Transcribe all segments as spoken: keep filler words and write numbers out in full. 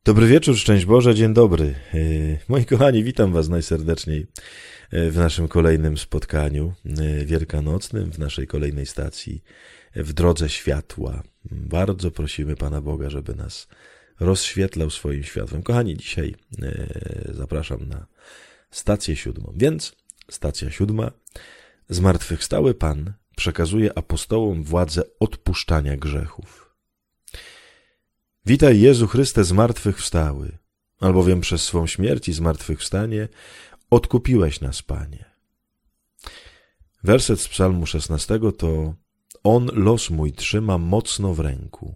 Dobry wieczór, szczęść Boże, dzień dobry. Moi kochani, witam was najserdeczniej w naszym kolejnym spotkaniu wielkanocnym, w naszej kolejnej stacji w Drodze Światła. Bardzo prosimy Pana Boga, żeby nas rozświetlał swoim światłem. Kochani, dzisiaj zapraszam na stację siódmą. Więc stacja siódma. Zmartwychwstały Pan przekazuje apostołom władzę odpuszczania grzechów. Witaj Jezu Chryste zmartwychwstały, albowiem przez swą śmierć i zmartwychwstanie odkupiłeś nas, Panie. Werset z psalmu szesnastego to: On los mój trzyma mocno w ręku.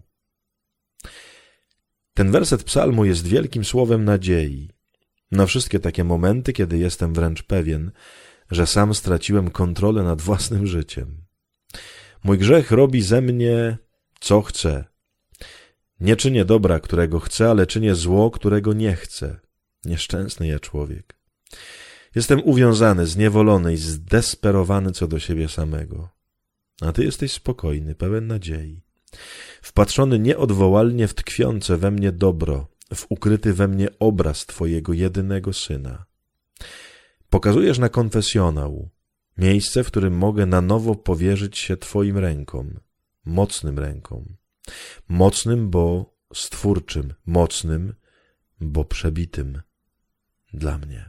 Ten werset psalmu jest wielkim słowem nadziei na wszystkie takie momenty, kiedy jestem wręcz pewien, że sam straciłem kontrolę nad własnym życiem. Mój grzech robi ze mnie, co chce. Nie czynię dobra, którego chcę, ale czynię zło, którego nie chcę. Nieszczęsny ja człowiek. Jestem uwiązany, zniewolony i zdesperowany co do siebie samego. A Ty jesteś spokojny, pełen nadziei. Wpatrzony nieodwołalnie w tkwiące we mnie dobro, w ukryty we mnie obraz Twojego jedynego Syna. Pokazujesz na konfesjonał, miejsce, w którym mogę na nowo powierzyć się Twoim rękom, mocnym rękom. Mocnym, bo stwórczym, mocnym, bo przebitym dla mnie.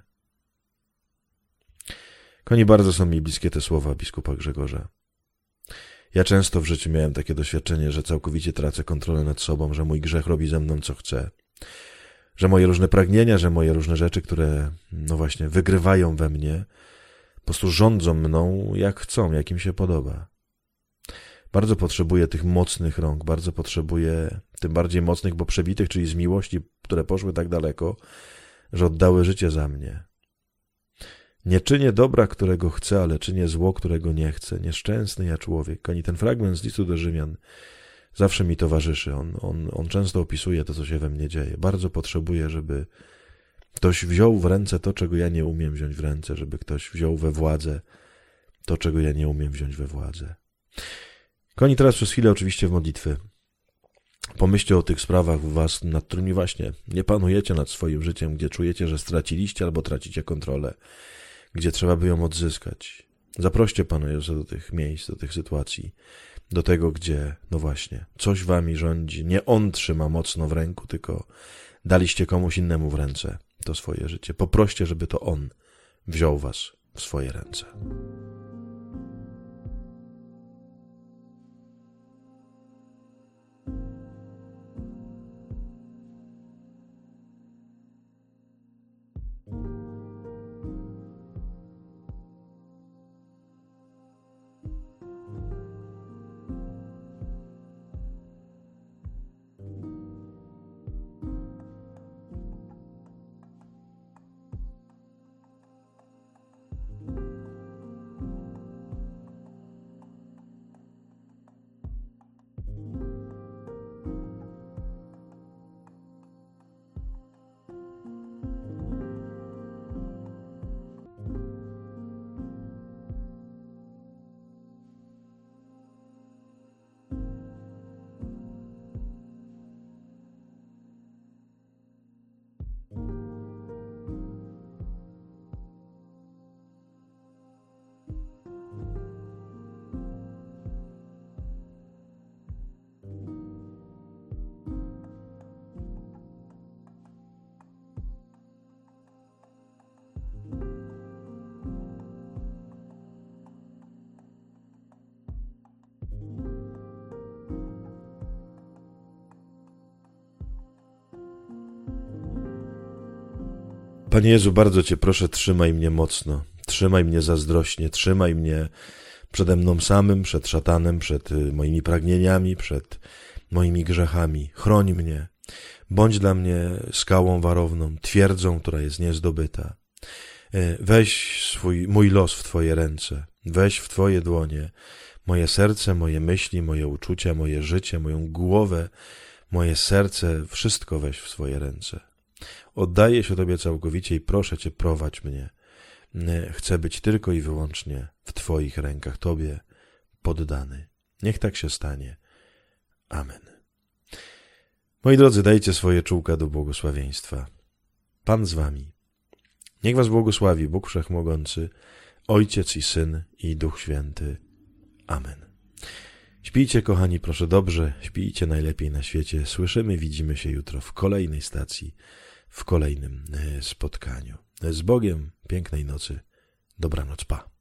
Koni, bardzo są mi bliskie te słowa biskupa Grzegorza. Ja często w życiu miałem takie doświadczenie, że całkowicie tracę kontrolę nad sobą, że mój grzech robi ze mną co chce, że moje różne pragnienia, że moje różne rzeczy, które no właśnie wygrywają we mnie, po prostu rządzą mną jak chcą, jak im się podoba. Bardzo potrzebuję tych mocnych rąk, bardzo potrzebuję tym bardziej mocnych, bo przebitych, czyli z miłości, które poszły tak daleko, że oddały życie za mnie. Nie czynię dobra, którego chcę, ale czynię zło, którego nie chcę. Nieszczęsny ja człowiek. Ani ten fragment z listu do Rzymian zawsze mi towarzyszy. On, on, on często opisuje to, co się we mnie dzieje. Bardzo potrzebuję, żeby ktoś wziął w ręce to, czego ja nie umiem wziąć w ręce, żeby ktoś wziął we władzę to, czego ja nie umiem wziąć we władzę. Koni, teraz przez chwilę oczywiście w modlitwy. Pomyślcie o tych sprawach w was, nad którymi właśnie nie panujecie nad swoim życiem, gdzie czujecie, że straciliście albo tracicie kontrolę, gdzie trzeba by ją odzyskać. Zaproście Pana Jezusa do tych miejsc, do tych sytuacji, do tego, gdzie, no właśnie, coś wami rządzi. Nie On trzyma mocno w ręku, tylko daliście komuś innemu w ręce to swoje życie. Poproście, żeby to On wziął was w swoje ręce. Panie Jezu, bardzo Cię proszę, trzymaj mnie mocno, trzymaj mnie zazdrośnie, trzymaj mnie przede mną samym, przed szatanem, przed moimi pragnieniami, przed moimi grzechami. Chroń mnie, bądź dla mnie skałą warowną, twierdzą, która jest niezdobyta. Weź swój, mój los w Twoje ręce, weź w Twoje dłonie moje serce, moje myśli, moje uczucia, moje życie, moją głowę, moje serce, wszystko weź w swoje ręce. Oddaję się Tobie całkowicie i proszę Cię, prowadź mnie. Chcę być tylko i wyłącznie w Twoich rękach, Tobie poddany. Niech tak się stanie. Amen. Moi drodzy, dajcie swoje czułka do błogosławieństwa. Pan z wami. Niech was błogosławi Bóg Wszechmogący, Ojciec i Syn i Duch Święty. Amen. Śpijcie, kochani, proszę dobrze, śpijcie najlepiej na świecie. Słyszymy, widzimy się jutro w kolejnej stacji, w kolejnym spotkaniu. Z Bogiem, pięknej nocy, dobranoc, pa.